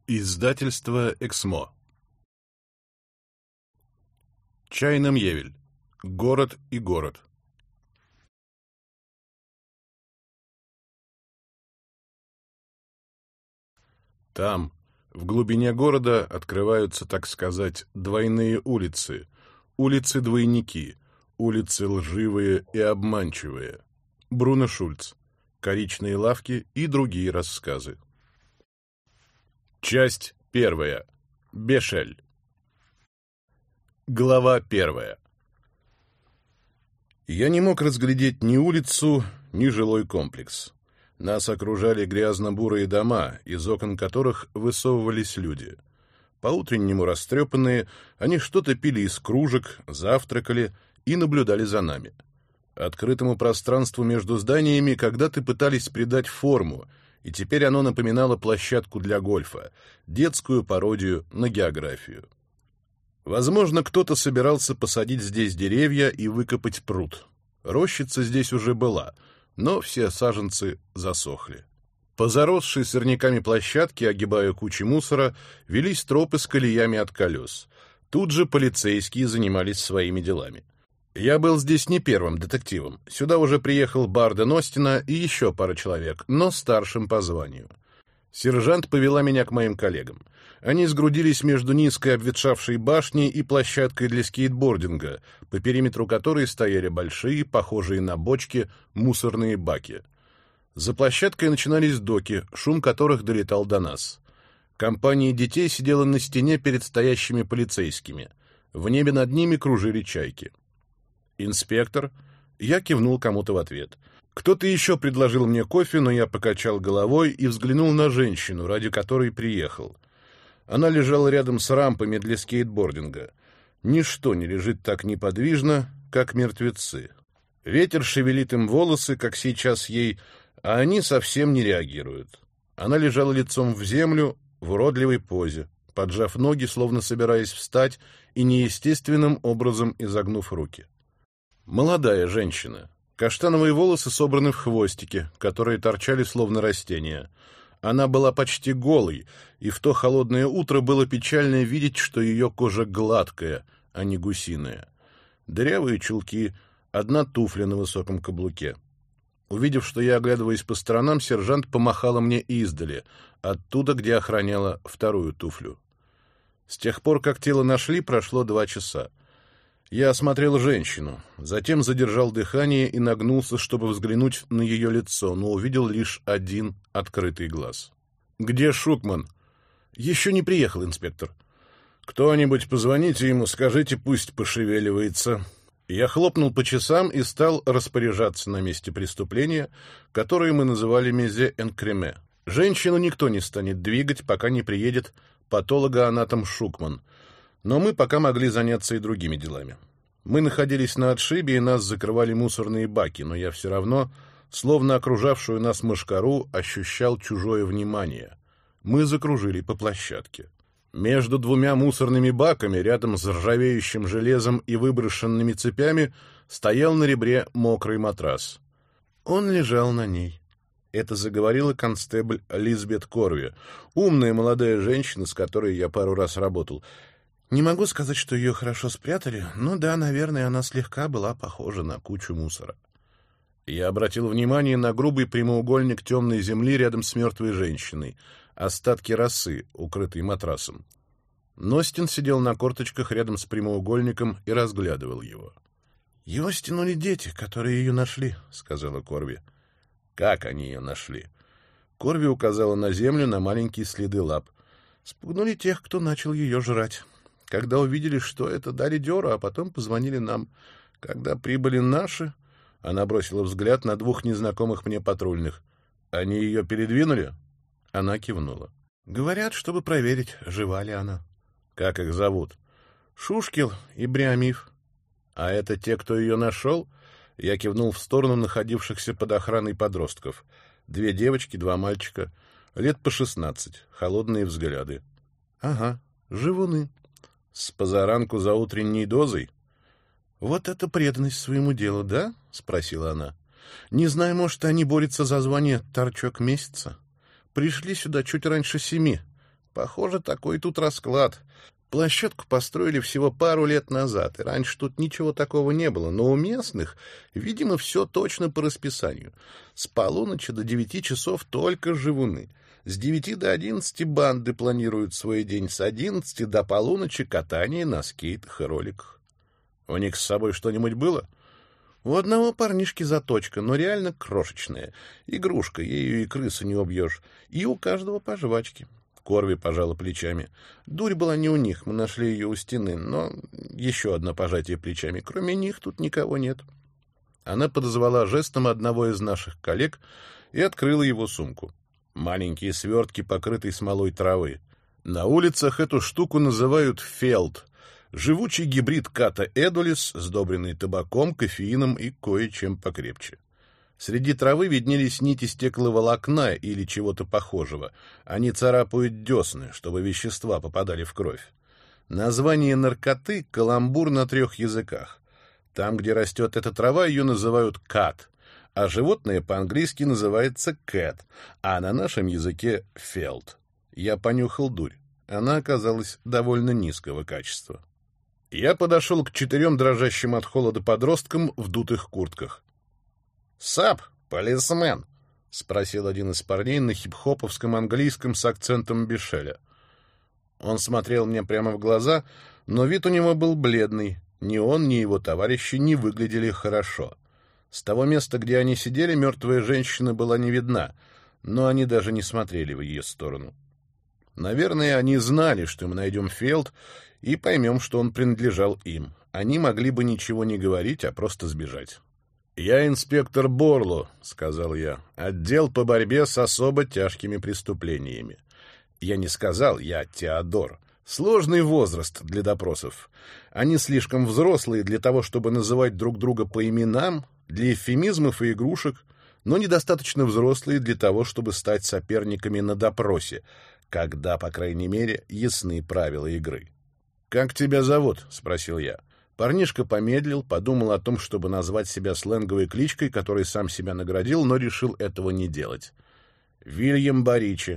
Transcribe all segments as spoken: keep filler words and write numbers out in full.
Издательство «Эксмо». Чайна-Мьевель. Город и город. Там, в глубине города, открываются, так сказать, двойные улицы. Улицы-двойники, улицы лживые и обманчивые. Бруно Шульц. Коричные лавки и другие рассказы. Часть первая. Бешель. Глава первая. Я не мог разглядеть ни улицу, ни жилой комплекс. Нас окружали грязно-бурые дома, из окон которых высовывались люди. По-утреннему растрепанные, они что-то пили из кружек, завтракали и наблюдали за нами. Открытому пространству между зданиями когда-то пытались придать форму, и теперь оно напоминало площадку для гольфа, детскую пародию на географию. Возможно, кто-то собирался посадить здесь деревья и выкопать пруд. Рощица здесь уже была, но все саженцы засохли. По заросшей сорняками площадке, огибая кучи мусора, велись тропы с колеями от колес. Тут же полицейские занимались своими делами. Я был здесь не первым детективом. Сюда уже приехал Барден Остина и еще пара человек, но старшим по званию. Сержант повела меня к моим коллегам. Они сгрудились между низкой обветшавшей башней и площадкой для скейтбординга, по периметру которой стояли большие, похожие на бочки, мусорные баки. За площадкой начинались доки, шум которых долетал до нас. Компания детей сидела на стене перед стоящими полицейскими. В небе над ними кружили чайки. «Инспектор?» Я кивнул кому-то в ответ. Кто-то еще предложил мне кофе, но я покачал головой и взглянул на женщину, ради которой приехал. Она лежала рядом с рампами для скейтбординга. Ничто не лежит так неподвижно, как мертвецы. Ветер шевелит им волосы, как сейчас ей, а они совсем не реагируют. Она лежала лицом в землю в уродливой позе, поджав ноги, словно собираясь встать, и неестественным образом изогнув руки. Молодая женщина. Каштановые волосы собраны в хвостики, которые торчали словно растения. Она была почти голой, и в то холодное утро было печально видеть, что ее кожа гладкая, а не гусиная. Дырявые чулки, одна туфля на высоком каблуке. Увидев, что я оглядываюсь по сторонам, сержант помахала мне издали, оттуда, где охраняла вторую туфлю. С тех пор, как тело нашли, прошло два часа. Я осмотрел женщину, затем задержал дыхание и нагнулся, чтобы взглянуть на ее лицо, но увидел лишь один открытый глаз. «Где Шукман?» «Еще не приехал, инспектор». «Кто-нибудь позвоните ему, скажите, пусть пошевеливается». Я хлопнул по часам и стал распоряжаться на месте преступления, которое мы называли мезе-эн-креме. Женщину никто не станет двигать, пока не приедет патологоанатом Шукман. Но мы пока могли заняться и другими делами. Мы находились на отшибе, и нас закрывали мусорные баки, но я все равно, словно окружавшую нас мошкару, ощущал чужое внимание. Мы закружили по площадке. Между двумя мусорными баками, рядом с ржавеющим железом и выброшенными цепями, стоял на ребре мокрый матрас. Он лежал на ней. Это заговорила констебль Лизбет Корви, умная молодая женщина, с которой я пару раз работал. Не могу сказать, что ее хорошо спрятали, но да, наверное, она слегка была похожа на кучу мусора. Я обратил внимание на грубый прямоугольник темной земли рядом с мертвой женщиной, остатки росы, укрытые матрасом. Ностин сидел на корточках рядом с прямоугольником и разглядывал его. «Его стянули дети, которые ее нашли», — сказала Корви. «Как они ее нашли?» Корви указала на землю, на маленькие следы лап. «Спугнули тех, кто начал ее жрать. Когда увидели, что это, дали дёру, а потом позвонили нам. Когда прибыли наши...» Она бросила взгляд на двух незнакомых мне патрульных. «Они ее передвинули?» Она кивнула. «Говорят, чтобы проверить, жива ли она». «Как их зовут?» «Шушкил и Бриамив». «А это те, кто ее нашел?» Я кивнул в сторону находившихся под охраной подростков. Две девочки, два мальчика. Лет по шестнадцать. Холодные взгляды. «Ага, живуны». «С позаранку за утренней дозой?» «Вот это преданность своему делу, да?» — спросила она. «Не знаю, может, они борются за звание торчок месяца. Пришли сюда чуть раньше семи. Похоже, такой тут расклад. Площадку построили всего пару лет назад, и раньше тут ничего такого не было, но у местных, видимо, все точно по расписанию. С полуночи до девяти часов только живуны. С девяти до одиннадцати банды планируют свой день, с одиннадцати до полуночи катание на скейтах и роликах. У них с собой что-нибудь было? У одного парнишки заточка, но реально крошечная. Игрушка, ею и крысу не убьешь. И у каждого по жвачке. Корви пожала плечами. Дурь была не у них, мы нашли ее у стены, но еще одно пожатие плечами. Кроме них тут никого нет. Она подозвала жестом одного из наших коллег и открыла его сумку. Маленькие свертки, покрытые смолой травы. На улицах эту штуку называют фелд. Живучий гибрид ката эдулис, сдобренный табаком, кофеином и кое-чем покрепче. Среди травы виднелись нити стекловолокна или чего-то похожего. Они царапают десны, чтобы вещества попадали в кровь. Название наркоты — каламбур на трех языках. Там, где растет эта трава, ее называют кат, а животное по-английски называется кэт, а на нашем языке — фелд. Я понюхал дурь. Она оказалась довольно низкого качества. Я подошел к четырем дрожащим от холода подросткам в дутых куртках. «Сап, полисмен?» — спросил один из парней на хип-хоповском английском с акцентом Бишеля. Он смотрел мне прямо в глаза, но вид у него был бледный. Ни он, ни его товарищи не выглядели хорошо. С того места, где они сидели, мертвая женщина была не видна, но они даже не смотрели в ее сторону. Наверное, они знали, что мы найдем Фелд и поймем, что он принадлежал им. Они могли бы ничего не говорить, а просто сбежать. «Я инспектор Борло», — сказал я, — «отдел по борьбе с особо тяжкими преступлениями». Я не сказал, я Теодор. Сложный возраст для допросов. Они слишком взрослые для того, чтобы называть друг друга по именам, для эвфемизмов и игрушек, но недостаточно взрослые для того, чтобы стать соперниками на допросе, когда, по крайней мере, ясны правила игры. «Как тебя зовут?» — спросил я. Парнишка помедлил, подумал о том, чтобы назвать себя сленговой кличкой, которой сам себя наградил, но решил этого не делать. «Вильям Баричи».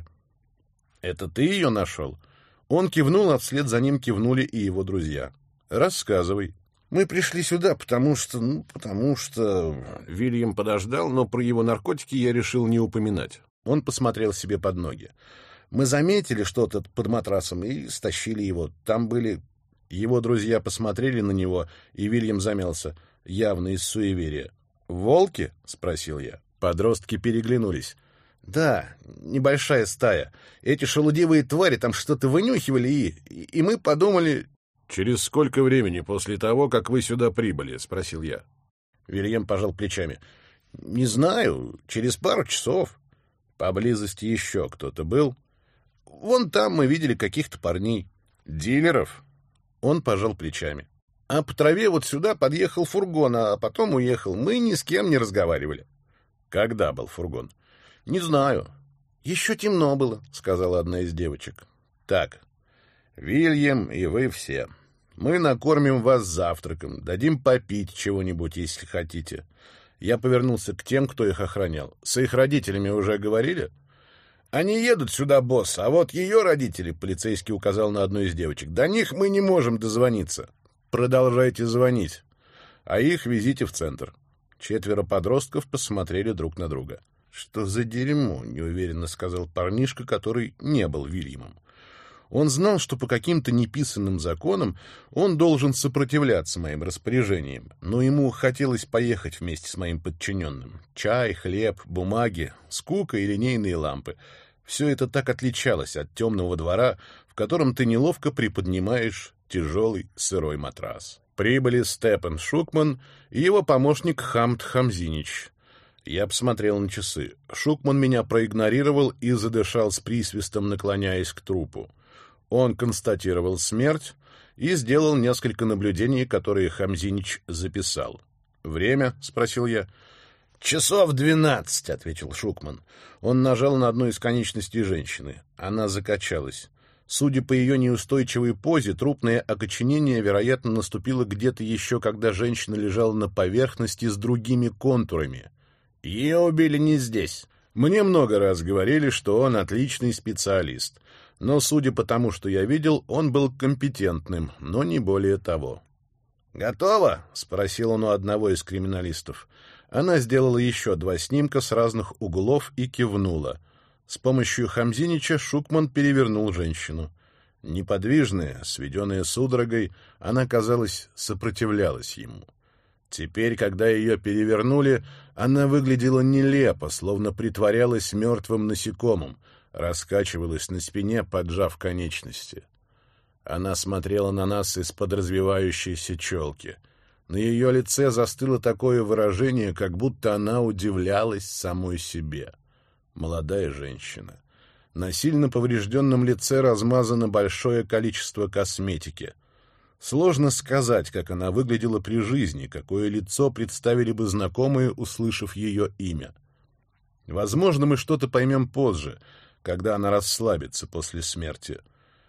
«Это ты ее нашел?» Он кивнул, а вслед за ним кивнули и его друзья. «Рассказывай». «Мы пришли сюда, потому что... ну, потому что...» Вильям подождал, но про его наркотики я решил не упоминать. Он посмотрел себе под ноги. «Мы заметили что-то под матрасом и стащили его. Там были...» Его друзья посмотрели на него, и Вильям замялся, явно из суеверия. «Волки?» — спросил я. Подростки переглянулись. «Да, небольшая стая. Эти шелудивые твари там что-то вынюхивали, и... и мы подумали...» «Через сколько времени после того, как вы сюда прибыли?» — спросил я. Вильям пожал плечами. «Не знаю, через пару часов». «Поблизости еще кто-то был?» «Вон там мы видели каких-то парней». «Дилеров?» Он пожал плечами. «А по траве вот сюда подъехал фургон, а потом уехал. Мы ни с кем не разговаривали». «Когда был фургон?» «Не знаю». «Еще темно было», — сказала одна из девочек. «Так, Вильям и вы все. Мы накормим вас завтраком, дадим попить чего-нибудь, если хотите». Я повернулся к тем, кто их охранял. «С их родителями уже говорили?» «Они едут сюда, босс, а вот ее родители», — полицейский указал на одну из девочек, — «до них мы не можем дозвониться». «Продолжайте звонить. А их везите в центр». Четверо подростков посмотрели друг на друга. «Что за дерьмо?» — неуверенно сказал парнишка, который не был Вильямом. Он знал, что по каким-то неписанным законам он должен сопротивляться моим распоряжениям, но ему хотелось поехать вместе с моим подчиненным. Чай, хлеб, бумаги, скука и линейные лампы — все это так отличалось от темного двора, в котором ты неловко приподнимаешь тяжелый сырой матрас. Прибыли Степан Шукман и его помощник Хамт Хамзинич. Я посмотрел на часы. Шукман меня проигнорировал и задышал с присвистом, наклоняясь к трупу. Он констатировал смерть и сделал несколько наблюдений, которые Хамзинич записал. «Время?» — спросил я. «Часов двенадцать», — ответил Шукман. Он нажал на одну из конечностей женщины. Она закачалась. Судя по ее неустойчивой позе, трупное окоченение, вероятно, наступило где-то еще, когда женщина лежала на поверхности с другими контурами. «Ее убили не здесь». Мне много раз говорили, что он отличный специалист. Но, судя по тому, что я видел, он был компетентным, но не более того. «Готово?» — спросил он у одного из криминалистов. Она сделала еще два снимка с разных углов и кивнула. С помощью Хамзинича Шукман перевернул женщину. Неподвижная, сведенная судорогой, она, казалось, сопротивлялась ему. Теперь, когда ее перевернули, она выглядела нелепо, словно притворялась мертвым насекомым, раскачивалась на спине, поджав конечности. Она смотрела на нас из-под развивающейся челки. На ее лице застыло такое выражение, как будто она удивлялась самой себе. Молодая женщина. На сильно поврежденном лице размазано большое количество косметики. Сложно сказать, как она выглядела при жизни, какое лицо представили бы знакомые, услышав ее имя. Возможно, мы что-то поймем позже, когда она расслабится после смерти.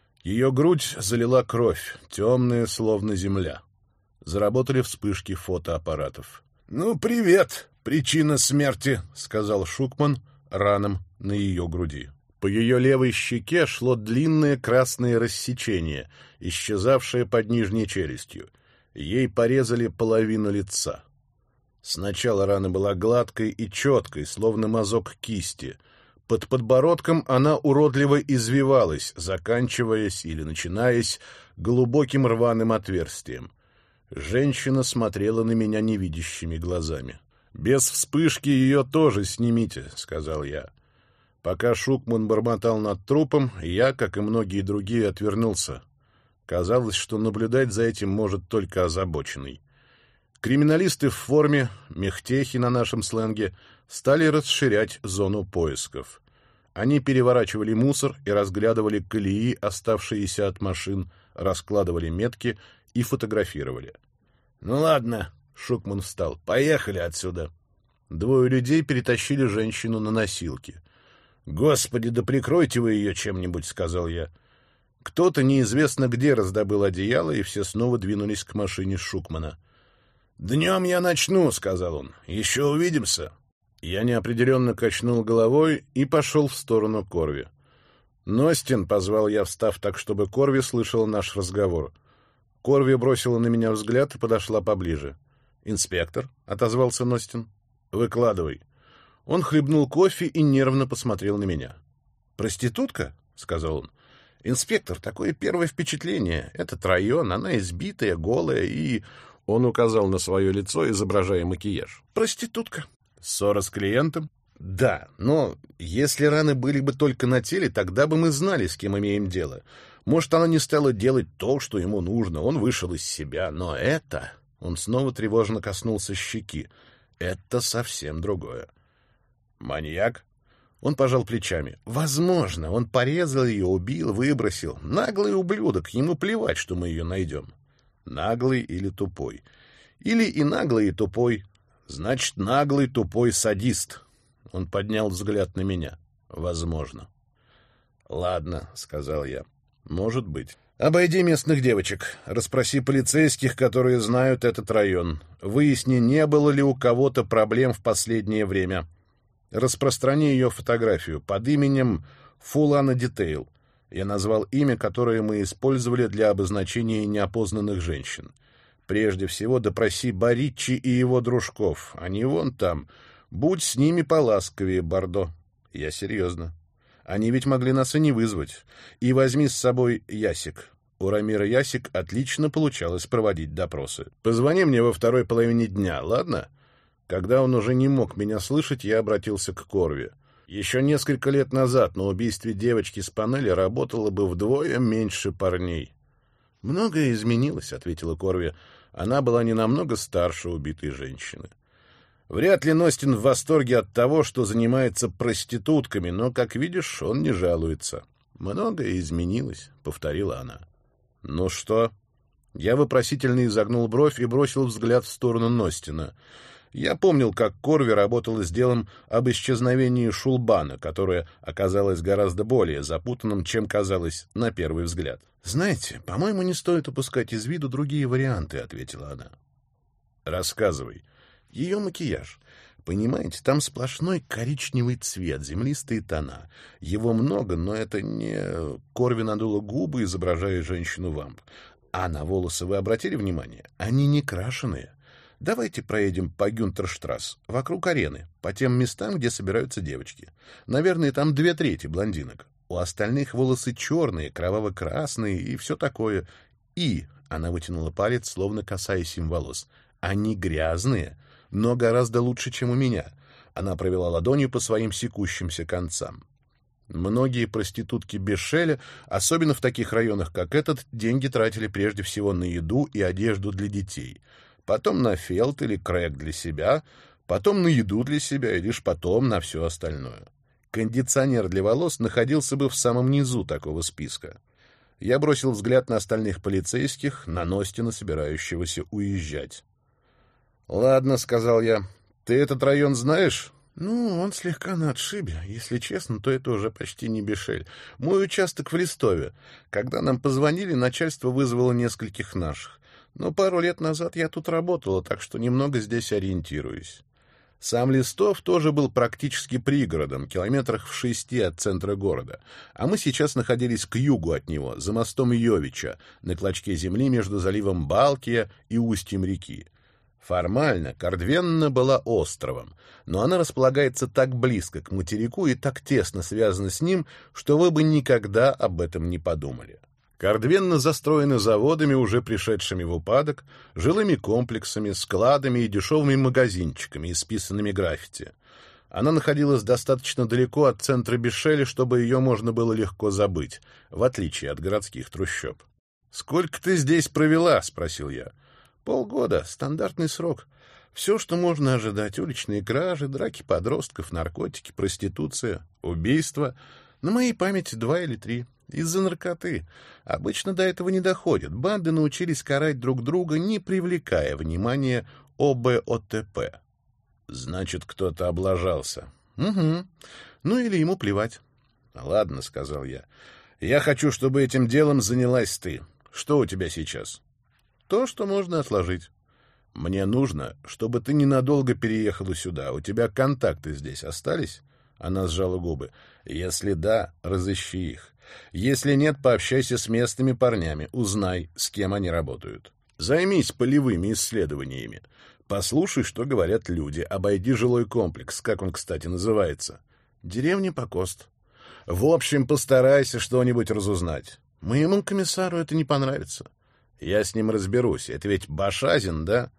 Ее грудь залила кровь, темная, словно земля. Заработали вспышки фотоаппаратов. «Ну, привет, причина смерти», — сказал Шукман ранам на ее груди. По ее левой щеке шло длинное красное рассечение, исчезавшее под нижней челюстью. Ей порезали половину лица. Сначала рана была гладкой и четкой, словно мазок кисти. Под подбородком она уродливо извивалась, заканчиваясь или начинаясь глубоким рваным отверстием. Женщина смотрела на меня невидящими глазами. «Без вспышки ее тоже снимите», — сказал я. Пока Шукман бормотал над трупом, я, как и многие другие, отвернулся. Казалось, что наблюдать за этим может только озабоченный. Криминалисты в форме, мехтехи на нашем сленге, стали расширять зону поисков. Они переворачивали мусор и разглядывали колеи, оставшиеся от машин, раскладывали метки и фотографировали. «Ну ладно», — Шукман встал, — «поехали отсюда». Двое людей перетащили женщину на носилки. «Господи, да прикройте вы ее чем-нибудь», — сказал я. Кто-то неизвестно где раздобыл одеяло, и все снова двинулись к машине Шукмана. «Днем я начну», — сказал он. «Еще увидимся». Я неопределенно качнул головой и пошел в сторону Корви. «Ностин», — позвал я, встав так, чтобы Корви слышал наш разговор. Корви бросила на меня взгляд и подошла поближе. «Инспектор», — отозвался Ностин, — «выкладывай». Он хлебнул кофе и нервно посмотрел на меня. «Проститутка?» — сказал он. «Инспектор, такое первое впечатление. Этот район, она избитая, голая и...» Он указал на свое лицо, изображая макияж. «Проститутка». «Ссора с клиентом?» «Да, но если раны были бы только на теле, тогда бы мы знали, с кем имеем дело. Может, она не стала делать то, что ему нужно, он вышел из себя. Но это...» Он снова тревожно коснулся щеки. «Это совсем другое». «Маньяк?» Он пожал плечами. «Возможно, он порезал ее, убил, выбросил. Наглый ублюдок, ему плевать, что мы ее найдем». «Наглый или тупой?» «Или и наглый, и тупой. Значит, наглый, тупой садист». Он поднял взгляд на меня. «Возможно». «Ладно», — сказал я. «Может быть. Обойди местных девочек. Расспроси полицейских, которые знают этот район. Выясни, не было ли у кого-то проблем в последнее время. Распространи ее фотографию под именем Фулана Детейл». Я назвал имя, которое мы использовали для обозначения неопознанных женщин. Прежде всего допроси Бариччи и его дружков. Они вон там. Будь с ними поласковее, Бордо. Я серьезно. Они ведь могли нас и не вызвать. И возьми с собой Ясик. У Рамира Ясик отлично получалось проводить допросы. Позвони мне во второй половине дня, ладно? Когда он уже не мог меня слышать, я обратился к Корви. Еще несколько лет назад на убийстве девочки с панели работало бы вдвое меньше парней. «Многое изменилось», — ответила Корви. Она была не намного старше убитой женщины. Вряд ли Ностин в восторге от того, что занимается проститутками, но, как видишь, он не жалуется. «Многое изменилось», — повторила она. «Ну что?» Я вопросительно изогнул бровь и бросил взгляд в сторону Ностина. Я помнил, как Корви работала с делом об исчезновении Шулбана, которое оказалось гораздо более запутанным, чем казалось на первый взгляд. «Знаете, по-моему, не стоит упускать из виду другие варианты», — ответила она. «Рассказывай». Ее макияж. Понимаете, там сплошной коричневый цвет, землистые тона. Его много, но это не Корви надула губы, изображая женщину-вамп. А на волосы вы обратили внимание? Они не крашеные. Давайте проедем по Гюнтерштрасс, вокруг арены, по тем местам, где собираются девочки. Наверное, там две трети блондинок. У остальных волосы черные, кроваво-красные и все такое. И, она вытянула палец, словно касаясь им волос, они грязные, но гораздо лучше, чем у меня. Она провела ладонью по своим секущимся концам. Многие проститутки Бешеля, особенно в таких районах, как этот, деньги тратили прежде всего на еду и одежду для детей, потом на фелт или крэк для себя, потом на еду для себя и лишь потом на все остальное. Кондиционер для волос находился бы в самом низу такого списка. Я бросил взгляд на остальных полицейских, на Ностина, собирающегося уезжать. «Ладно», — сказал я, — «ты этот район знаешь?» «Ну, он слегка на отшибе. Если честно, то это уже почти не Бешель. Мой участок в Листове. Когда нам позвонили, начальство вызвало нескольких наших. Но пару лет назад я тут работала, так что немного здесь ориентируюсь». Сам Листов тоже был практически пригородом, километрах в шести от центра города, а мы сейчас находились к югу от него, за мостом Йовича, на клочке земли между заливом Балкия и устьем реки. Формально Кордвенна была островом, но она располагается так близко к материку и так тесно связана с ним, что вы бы никогда об этом не подумали. Кордвенна застроена заводами, уже пришедшими в упадок, жилыми комплексами, складами и дешевыми магазинчиками, исписанными граффити. Она находилась достаточно далеко от центра Бешеля, чтобы ее можно было легко забыть, в отличие от городских трущоб. «Сколько ты здесь провела?» — спросил я. «Полгода. Стандартный срок. Все, что можно ожидать. Уличные кражи, драки подростков, наркотики, проституция, убийства. На моей памяти два или три. Из-за наркоты. Обычно до этого не доходит. Банды научились карать друг друга, не привлекая внимания О Б О Т П. Значит, кто-то облажался. Угу. Ну или ему плевать. Ладно, сказал я. Я хочу, чтобы этим делом занялась ты. Что у тебя сейчас? То, что можно отложить. Мне нужно, чтобы ты ненадолго переехала сюда. У тебя контакты здесь остались? Она сжала губы. Если да, разыщи их. Если нет, пообщайся с местными парнями, узнай, с кем они работают. Займись полевыми исследованиями. Послушай, что говорят люди, обойди жилой комплекс, как он, кстати, называется. Деревня Покост. В общем, постарайся что-нибудь разузнать. Моему комиссару это не понравится. Я с ним разберусь, это ведь Башазин, да?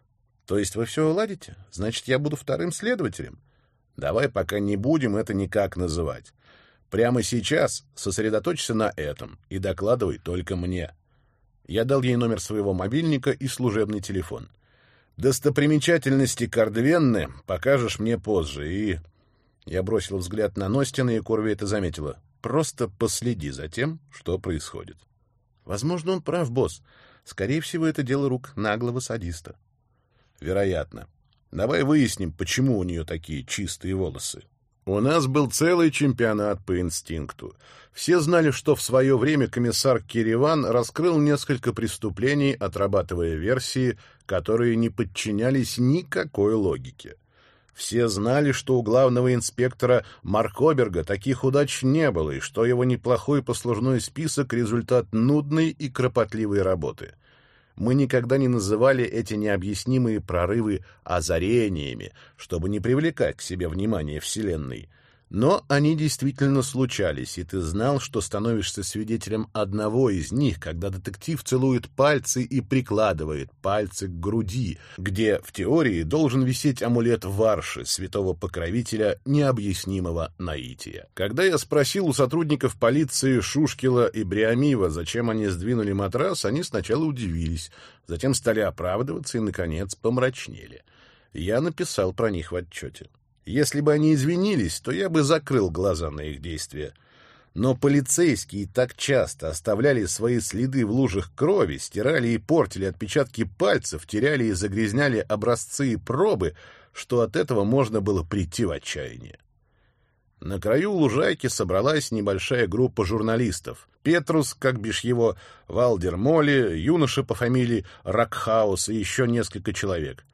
То есть вы все уладите? Значит, я буду вторым следователем? Давай пока не будем это никак называть. Прямо сейчас сосредоточься на этом и докладывай только мне. Я дал ей номер своего мобильника и служебный телефон. Достопримечательности Кордвенны покажешь мне позже, и... Я бросил взгляд на Ностина, и Корви это заметила. Просто последи за тем, что происходит. Возможно, он прав, босс. Скорее всего, это дело рук наглого садиста. Вероятно. Давай выясним, почему у нее такие чистые волосы. У нас был целый чемпионат по инстинкту. Все знали, что в свое время комиссар Кириван раскрыл несколько преступлений, отрабатывая версии, которые не подчинялись никакой логике. Все знали, что у главного инспектора Маркоберга таких удач не было, и что его неплохой послужной список — результат нудной и кропотливой работы. Мы никогда не называли эти необъяснимые прорывы озарениями, чтобы не привлекать к себе внимание Вселенной. Но они действительно случались, и ты знал, что становишься свидетелем одного из них, когда детектив целует пальцы и прикладывает пальцы к груди, где, в теории, должен висеть амулет Варши, святого покровителя необъяснимого наития. Когда я спросил у сотрудников полиции Шушкила и Бриамива, зачем они сдвинули матрас, они сначала удивились, затем стали оправдываться и, наконец, помрачнели. Я написал про них в отчете. Если бы они извинились, то я бы закрыл глаза на их действия. Но полицейские так часто оставляли свои следы в лужах крови, стирали и портили отпечатки пальцев, теряли и загрязняли образцы и пробы, что от этого можно было прийти в отчаяние. На краю лужайки собралась небольшая группа журналистов. Петрус, как бишь его, Валдер Молли, юноша по фамилии Ракхаус и еще несколько человек.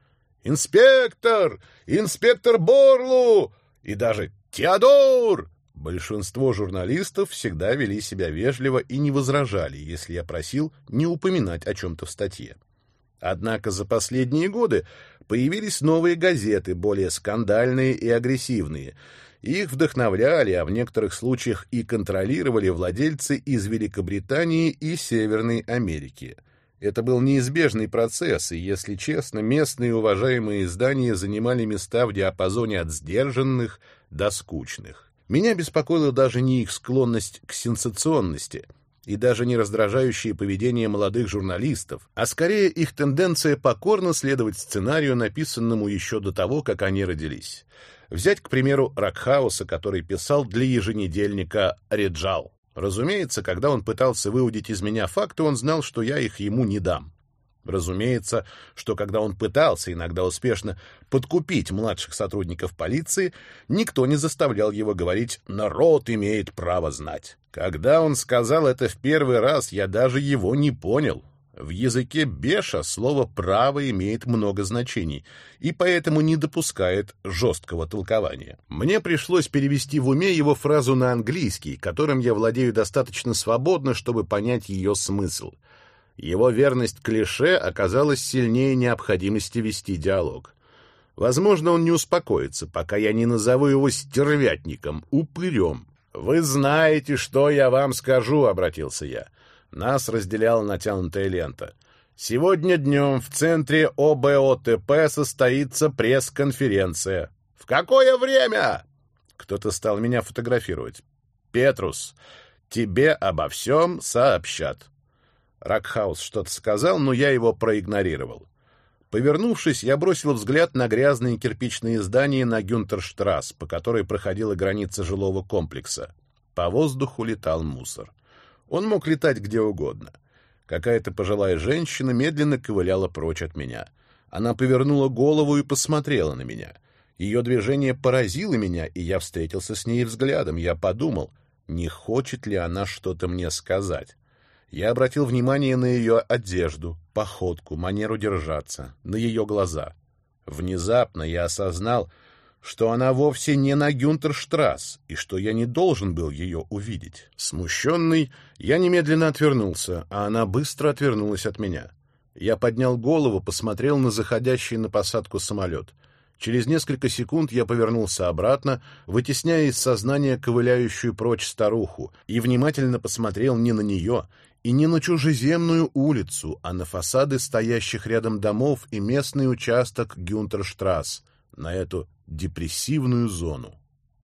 «Инспектор! Инспектор Борлу!» и даже «Теодор!». Большинство журналистов всегда вели себя вежливо и не возражали, если я просил не упоминать о чем-то в статье. Однако за последние годы появились новые газеты, более скандальные и агрессивные. Их вдохновляли, а в некоторых случаях и контролировали владельцы из Великобритании и Северной Америки. Это был неизбежный процесс, и, если честно, местные уважаемые издания занимали места в диапазоне от сдержанных до скучных. Меня беспокоила даже не их склонность к сенсационности и даже не раздражающее поведение молодых журналистов, а скорее их тенденция покорно следовать сценарию, написанному еще до того, как они родились. Взять, к примеру, Рокхауса, который писал для еженедельника «Реджал». Разумеется, когда он пытался выудить из меня факты, он знал, что я их ему не дам. Разумеется, что когда он пытался, иногда успешно, подкупить младших сотрудников полиции, никто не заставлял его говорить «народ имеет право знать». Когда он сказал это в первый раз, я даже его не понял. В языке Беша слово «право» имеет много значений и поэтому не допускает жесткого толкования. Мне пришлось перевести в уме его фразу на английский, которым я владею достаточно свободно, чтобы понять ее смысл. Его верность клише оказалась сильнее необходимости вести диалог. Возможно, он не успокоится, пока я не назову его стервятником, упырем. «Вы знаете, что я вам скажу», — обратился я. Нас разделяла натянутая лента. «Сегодня днем в центре О Б О Т П состоится пресс-конференция». «В какое время?» Кто-то стал меня фотографировать. «Петрус, тебе обо всем сообщат». Рокхаус что-то сказал, но я его проигнорировал. Повернувшись, я бросил взгляд на грязные кирпичные здания на Гюнтерштрасс, по которой проходила граница жилого комплекса. По воздуху летал мусор. Он мог летать где угодно. Какая-то пожилая женщина медленно ковыляла прочь от меня. Она повернула голову и посмотрела на меня. Ее движение поразило меня, и я встретился с ней взглядом. Я подумал, не хочет ли она что-то мне сказать. Я обратил внимание на ее одежду, походку, манеру держаться, на ее глаза. Внезапно я осознал, что она вовсе не на Гюнтерштрасс, и что я не должен был ее увидеть. Смущенный, я немедленно отвернулся, а она быстро отвернулась от меня. Я поднял голову, посмотрел на заходящий на посадку самолет. Через несколько секунд я повернулся обратно, вытесняя из сознания ковыляющую прочь старуху, и внимательно посмотрел не на нее и не на чужеземную улицу, а на фасады стоящих рядом домов и местный участок Гюнтерштрасс, на эту депрессивную зону.